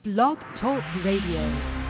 Blog Talk Radio.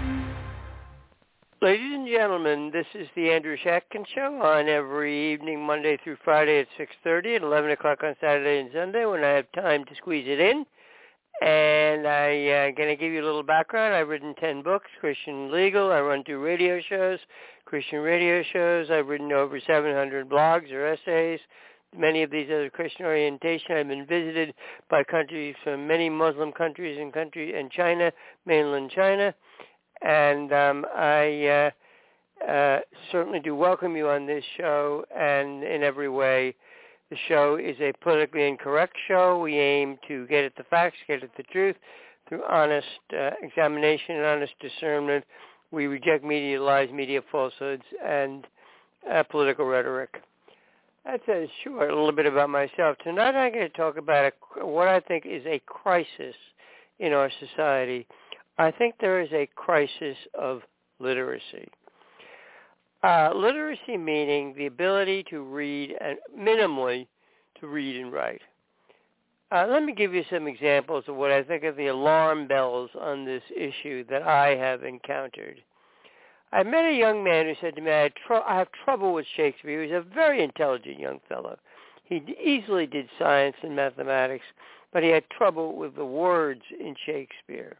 Ladies and gentlemen, this is the Andrew Shatkin Show on every evening, Monday through Friday at 6:30 and 11 o'clock on Saturday and Sunday when I have time to squeeze it in. And I'm going to give you a little background. I've written 10 books, Christian Legal. I run 2 radio shows, Christian radio shows. I've written over 700 blogs or essays. Many of these are Christian orientation. I've been visited by countries from many Muslim countries and China, mainland China. And I certainly do welcome you on this show, and in every way. The show is a politically incorrect show. We aim to get at the facts, get at the truth, through honest examination and honest discernment. We reject media lies, media falsehoods, and political rhetoric. That's a little bit about myself. Tonight I'm going to talk about what I think is a crisis in our society. I think there is a crisis of literacy. Literacy meaning the ability to read, and minimally to read and write. Let me give you some examples of what I think are the alarm bells on this issue that I have encountered. I met a young man who said to me, I have trouble with Shakespeare. He was a very intelligent young fellow. He easily did science and mathematics, but he had trouble with the words in Shakespeare.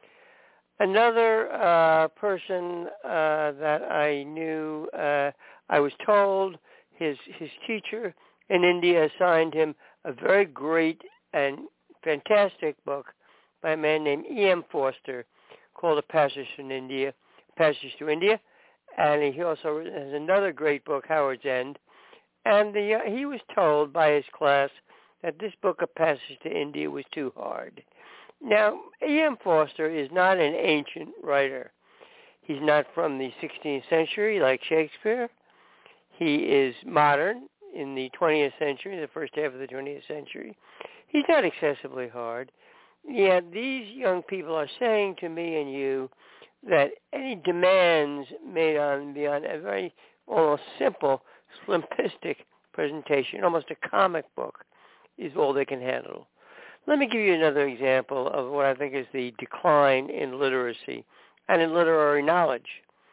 Another person that I knew, I was told his teacher in India assigned him a very great and fantastic book by a man named E.M. Forster called A Passage to India, and he also has another great book, Howard's End. And he was told by his class that this book, A Passage to India, was too hard. Now, E.M. Forster is not an ancient writer. He's not from the 16th century like Shakespeare. He is modern in the 20th century, the first half of the 20th century. He's not excessively hard. Yet these young people are saying to me and you that any demands made beyond a very almost simple, simplistic presentation, almost a comic book, is all they can handle. Let me give you another example of what I think is the decline in literacy and in literary knowledge.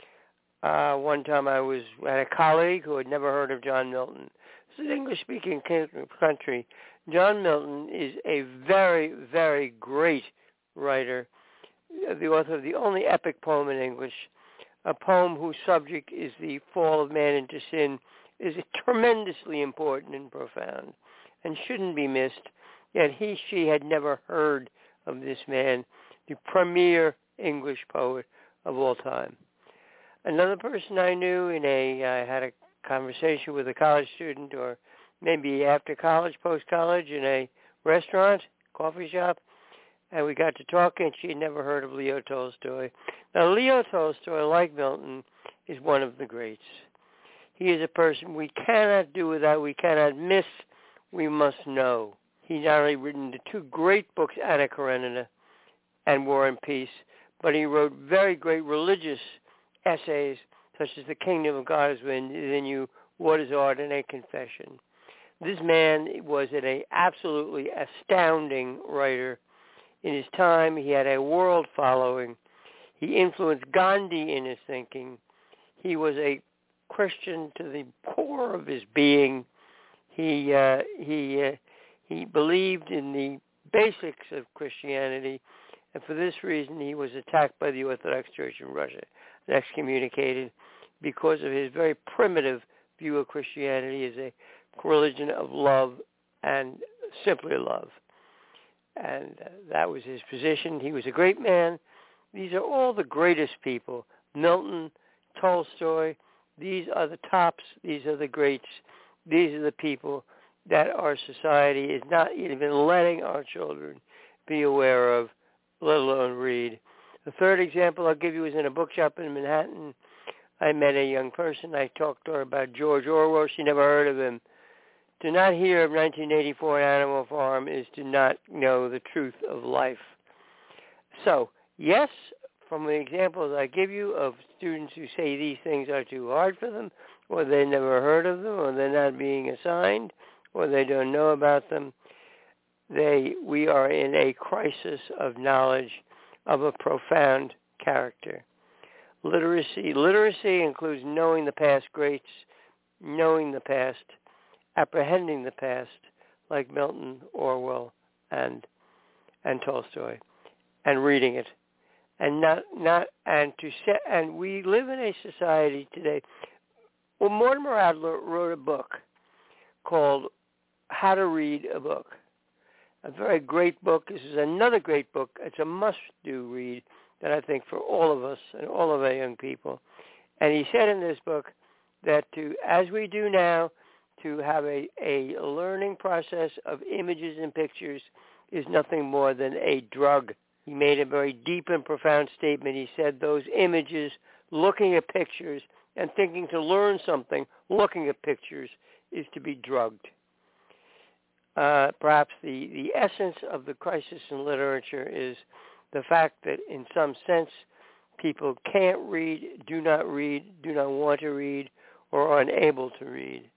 One time I had a colleague who had never heard of John Milton. This is an English-speaking country. John Milton is a very, very great writer, the author of the only epic poem in English, a poem whose subject is the fall of man into sin, is tremendously important and profound and shouldn't be missed. Yet she had never heard of this man, the premier English poet of all time. Another person I knew I had a conversation with a college student, or maybe after college, post-college, in a restaurant, coffee shop, and we got to talking, and she had never heard of Leo Tolstoy. Now, Leo Tolstoy, like Milton, is one of the greats. He is a person we cannot do without, we cannot miss, we must know. He's not only written the 2 great books, Anna Karenina and War and Peace, but he wrote very great religious essays, such as The Kingdom of God is Within You, What is Art, and A Confession. This man was an absolutely astounding writer. In his time, he had a world following. He influenced Gandhi in his thinking. He was a Christian to the core of his being. He believed in the basics of Christianity, and for this reason he was attacked by the Orthodox Church in Russia and excommunicated because of his very primitive view of Christianity as a religion of love and simply love. And that was his position. He was a great man. These are all the greatest people. Milton, Tolstoy, these are the tops. These are the greats. These are the people that our society is not even letting our children be aware of, let alone read. The third example I'll give you is in a bookshop in Manhattan. I met a young person. I talked to her about George Orwell. She never heard of him. To not hear of 1984 Animal Farm is to not know the truth of life. So, yes, from the examples I give you of students who say these things are too hard for them, or they never heard of them, or they're not being assigned, or they don't know about them, we are in a crisis of knowledge, of a profound character. Literacy includes knowing the past greats, knowing the past, apprehending the past, like Milton, Orwell, and Tolstoy, and reading it, and and we live in a society today. Well, Mortimer Adler wrote a book called How to Read a Book. A very great book. This is another great book. It's a must-do read that I think for all of us and all of our young people. And he said in this book that as we do now, to have a learning process of images and pictures is nothing more than a drug. He made a very deep and profound statement. He said those images, looking at pictures and thinking to learn something, looking at pictures, is to be drugged. Perhaps the essence of the crisis in literature is the fact that in some sense people can't read, do not want to read, or are unable to read.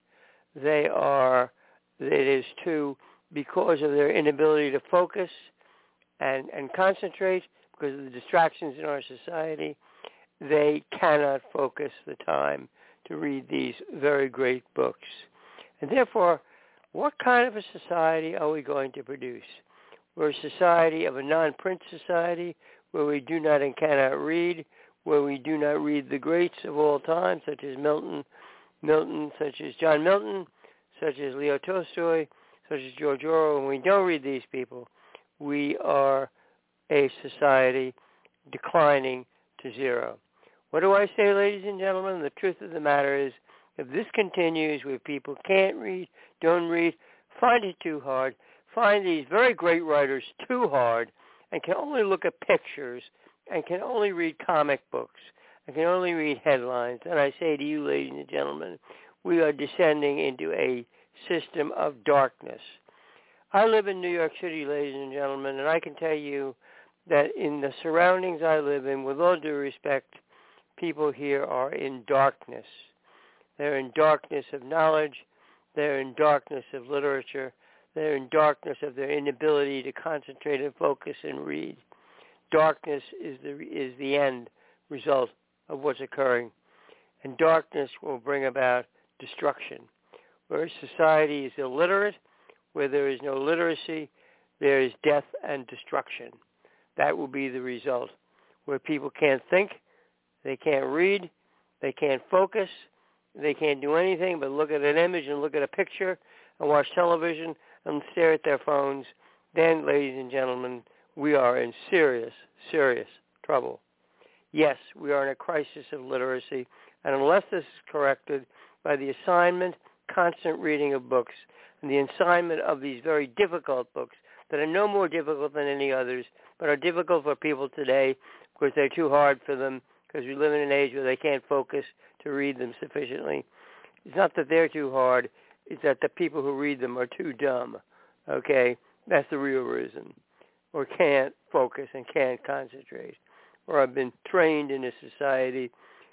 It is too, because of their inability to focus and concentrate, because of the distractions in our society, they cannot focus the time to read these very great books. And therefore, what kind of a society are we going to produce? We're a society of a non-print society where we do not and cannot read, where we do not read the greats of all time, such as Milton, such as John Milton, such as Leo Tolstoy, such as George Orwell. When we don't read these people, we are a society declining to zero. What do I say, ladies and gentlemen? The truth of the matter is, if this continues where people can't read, don't read, find it too hard, find these very great writers too hard, and can only look at pictures, and can only read comic books, and can only read headlines, and I say to you, ladies and gentlemen, we are descending into a system of darkness. I live in New York City, ladies and gentlemen, and I can tell you that in the surroundings I live in, with all due respect, people here are in darkness. They're in darkness of knowledge. They're in darkness of literature. They're in darkness of their inability to concentrate and focus and read. Darkness is the end result of what's occurring. And darkness will bring about destruction. Where society is illiterate, where there is no literacy, there is death and destruction. That will be the result. Where people can't think, they can't read, they can't focus, they can't do anything but look at an image and look at a picture and watch television and stare at their phones, then, ladies and gentlemen, we are in serious, serious trouble. Yes, we are in a crisis of literacy, and unless this is corrected by the assignment, constant reading of books, and the assignment of these very difficult books that are no more difficult than any others, but are difficult for people today because they're too hard for them, because we live in an age where they can't focus to read them sufficiently. It's not that they're too hard, it's that the people who read them are too dumb, okay? That's the real reason. Or can't focus and can't concentrate. Or have been trained in a society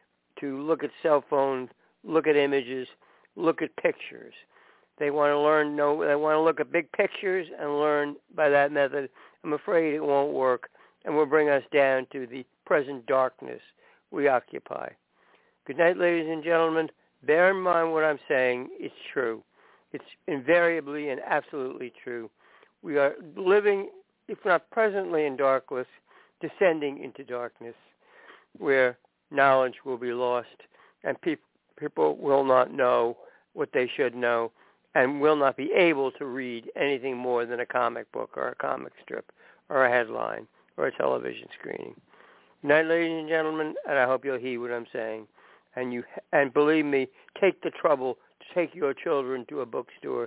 to look at cell phones, look at images, look at pictures. They want to they want to look at big pictures and learn by that method. I'm afraid it won't work and will bring us down to the present darkness we occupy. Good night, ladies and gentlemen. Bear in mind what I'm saying. It's true. It's invariably and absolutely true. We are living, if not presently in darkness, descending into darkness, where knowledge will be lost and people will not know what they should know and will not be able to read anything more than a comic book or a comic strip or a headline or a television screening. Good night, ladies and gentlemen, and I hope you'll heed what I'm saying. And believe me, take the trouble to take your children to a bookstore,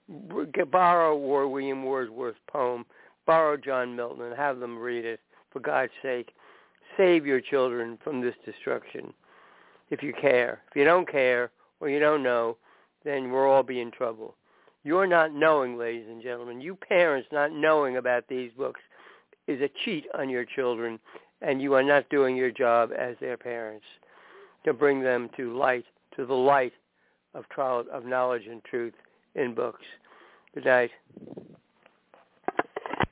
borrow William Wordsworth's poem, borrow John Milton, and have them read it. For God's sake, save your children from this destruction, if you care. If you don't care or you don't know, then we'll all be in trouble. You're not knowing, ladies and gentlemen. You parents not knowing about these books is a cheat on your children, and you are not doing your job as their parents to bring them to the light of knowledge and truth in books. Good night.